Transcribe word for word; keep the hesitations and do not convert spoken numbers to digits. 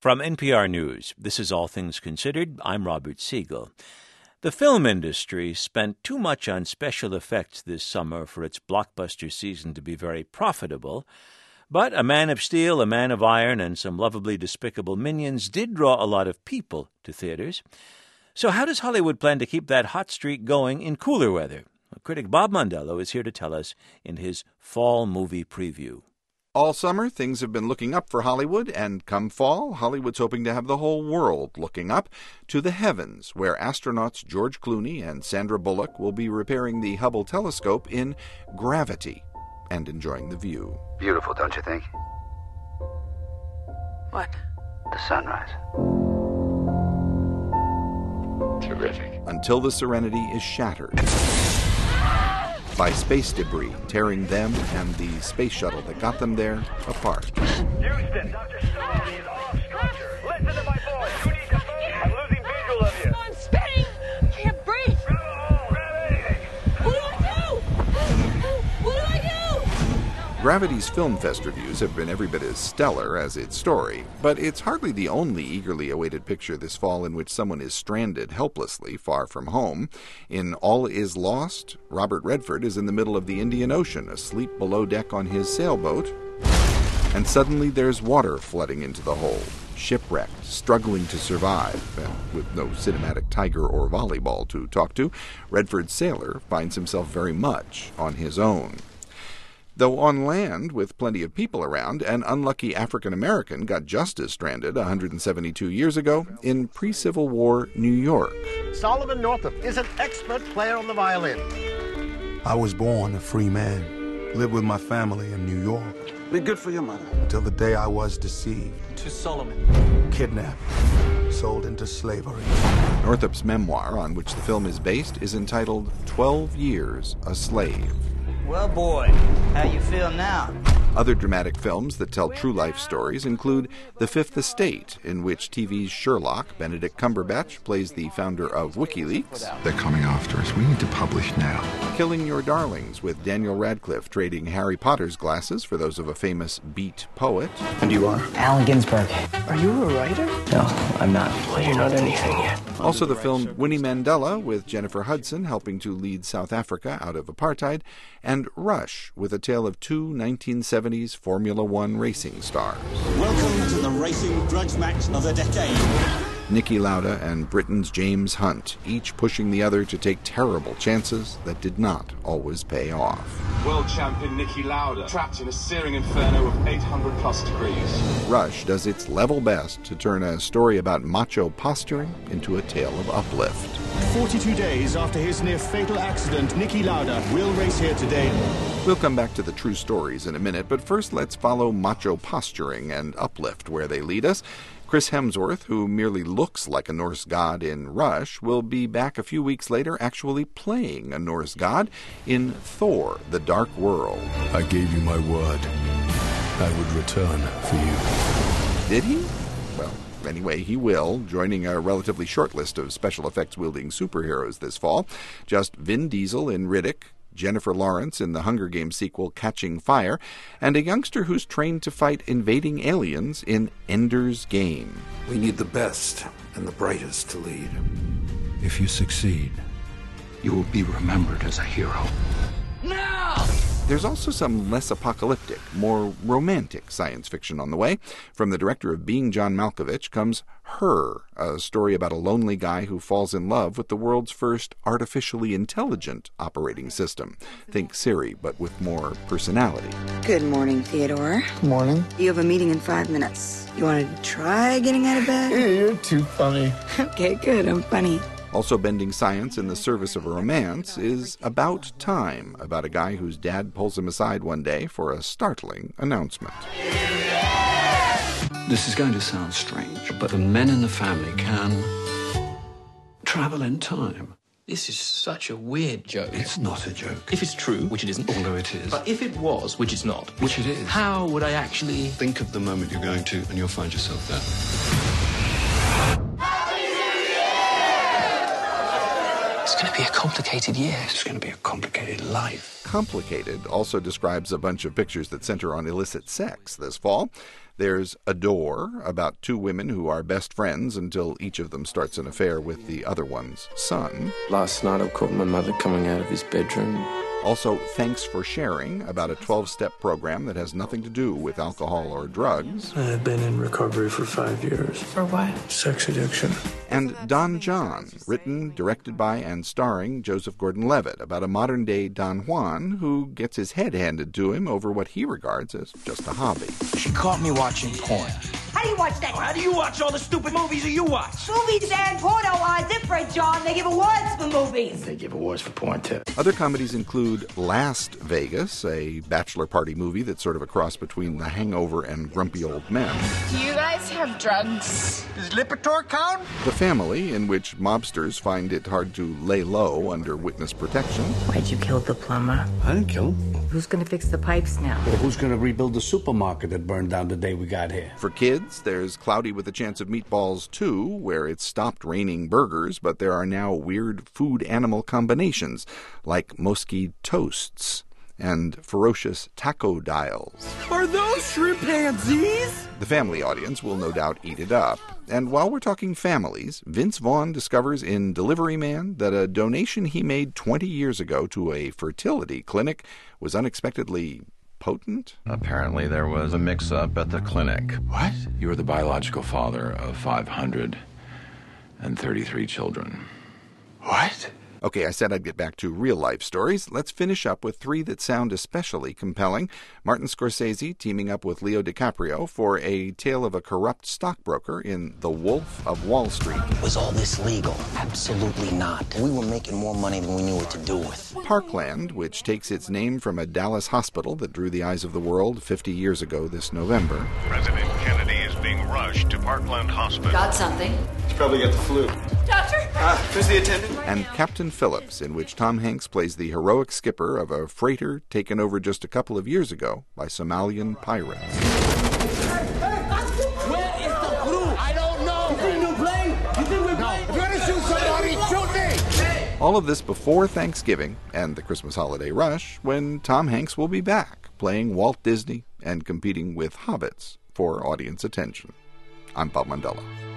From N P R News, this is All Things Considered. I'm Robert Siegel. The film industry spent too much on special effects this summer for its blockbuster season to be very profitable. But A Man of Steel, A Man of Iron, and some lovably despicable minions did draw a lot of people to theaters. So how does Hollywood plan to keep that hot streak going in cooler weather? Critic Bob Mondello is here to tell us in his fall movie preview. All summer, things have been looking up for Hollywood, and come fall, Hollywood's hoping to have the whole world looking up to the heavens, where astronauts George Clooney and Sandra Bullock will be repairing the Hubble telescope in Gravity and enjoying the view. Beautiful, don't you think? What? The sunrise. Terrific. Until the Serenity is shattered by space debris tearing them and the space shuttle that got them there apart. Houston, Doctor Stone is off structure. Listen to my voice. You need to move. I'm losing visual of you. I'm spinning. I can't breathe. What do I do? What do I do? Gravity's Film Fest reviews have been every bit as stellar as its story, but it's hardly the only eagerly awaited picture this fall in which someone is stranded helplessly far from home. In All Is Lost, Robert Redford is in the middle of the Indian Ocean, asleep below deck on his sailboat, and suddenly there's water flooding into the hold. Shipwrecked, struggling to survive, and with no cinematic tiger or volleyball to talk to, Redford's sailor finds himself very much on his own. Though on land, with plenty of people around, an unlucky African-American got just as stranded one hundred seventy-two years ago in pre-Civil War New York. Solomon Northup is an expert player on the violin. I was born a free man, lived with my family in New York. Be good for your mother. Until the day I was deceived. To Solomon. Kidnapped. Sold into slavery. Northup's memoir, on which the film is based, is entitled Twelve Years a Slave. Well, boy, how you feel now? Other dramatic films that tell true life stories include The Fifth Estate, in which T V's Sherlock, Benedict Cumberbatch, plays the founder of WikiLeaks. They're coming after us. We need to publish now. Killing Your Darlings, with Daniel Radcliffe trading Harry Potter's glasses for those of a famous beat poet. And you are? Allen Ginsberg. Are you a writer? No, I'm not. Well, you're not anything yet. Also the film Winnie Mandela, with Jennifer Hudson helping to lead South Africa out of apartheid, and Rush, with a tale of two nineteen seventies Formula One racing stars. Welcome to the racing drugs match of the decade. Niki Lauda and Britain's James Hunt, each pushing the other to take terrible chances that did not always pay off. World champion Niki Lauda, trapped in a searing inferno of eight hundred plus degrees. Rush does its level best to turn a story about macho posturing into a tale of uplift. forty-two days after his near-fatal accident, Niki Lauda will race here today. We'll come back to the true stories in a minute, but first let's follow macho posturing and uplift where they lead us. Chris Hemsworth, who merely looks like a Norse god in Rush, will be back a few weeks later actually playing a Norse god in Thor, The Dark World. I gave you my word. I would return for you. Did he? Well, anyway, he will, joining a relatively short list of special effects-wielding superheroes this fall. Just Vin Diesel in Riddick, Jennifer Lawrence in the Hunger Games sequel Catching Fire, and a youngster who's trained to fight invading aliens in Ender's Game. We need the best and the brightest to lead. If you succeed, you will be remembered as a hero. Now! There's also some less apocalyptic, more romantic science fiction on the way. From the director of Being John Malkovich comes Her, a story about a lonely guy who falls in love with the world's first artificially intelligent operating system. Think Siri, but with more personality. Good morning, Theodore. Morning. You have a meeting in five minutes. You want to try getting out of bed? You're too funny. Okay, good. I'm funny. Also bending science in the service of a romance is About Time, about a guy whose dad pulls him aside one day for a startling announcement. This is going to sound strange, but the men in the family can travel in time. This is such a weird joke. It's not a joke. If it's true, which it isn't. Although it is. But if it was, which it's not. Which it is. How would I actually... Think of the moment you're going to, and you'll find yourself there. It's going to be a complicated year. It's going to be a complicated life. Complicated also describes a bunch of pictures that center on illicit sex this fall. There's Adore, about two women who are best friends until each of them starts an affair with the other one's son. Last night I caught my mother coming out of his bedroom. Also, Thanks for Sharing, about a twelve-step program that has nothing to do with alcohol or drugs. I've been in recovery for five years. For what? Sex addiction. And Don John, written, directed by, and starring Joseph Gordon-Levitt, about a modern-day Don Juan who gets his head handed to him over what he regards as just a hobby. She caught me watching porn. How do you watch that? How do you watch all the stupid movies that you watch? Movies and porno are different, John. They give awards for movies. They give awards for porn, too. Other comedies include Last Vegas, a bachelor party movie that's sort of a cross between The Hangover and Grumpy Old Men. Do you guys have drugs? Does Lipitor count? The Family, in which mobsters find it hard to lay low under witness protection. Why'd you kill the plumber? I didn't kill him. Who's gonna fix the pipes now? Well, who's gonna rebuild the supermarket that burned down the day we got here? For kids, there's Cloudy with a Chance of Meatballs two, where it stopped raining burgers, but there are now weird food-animal combinations, like Mosky toasts and ferocious taco dials. Are those chimpanzees? The family audience will no doubt eat it up. And while we're talking families, Vince Vaughn discovers in Delivery Man that a donation he made twenty years ago to a fertility clinic was unexpectedly potent? Apparently there was a mix-up at the clinic. What? You were the biological father of five hundred thirty-three children. What? Okay, I said I'd get back to real-life stories. Let's finish up with three that sound especially compelling. Martin Scorsese teaming up with Leo DiCaprio for a tale of a corrupt stockbroker in The Wolf of Wall Street. Was all this legal? Absolutely not. We were making more money than we knew what to do with. Parkland, which takes its name from a Dallas hospital that drew the eyes of the world fifty years ago this November. President Kennedy is being rushed to Parkland Hospital. Got something? He's probably got the flu. Doctor? Ah, who's the attendant? And Captain Phillips, in which Tom Hanks plays the heroic skipper of a freighter taken over just a couple of years ago by Somalian pirates. Where is the crew? I don't know. You think we're playing? You think we're playing? If you're gonna shoot somebody, shoot me! All of this before Thanksgiving and the Christmas holiday rush, when Tom Hanks will be back, playing Walt Disney and competing with hobbits for audience attention. I'm Bob Mandela.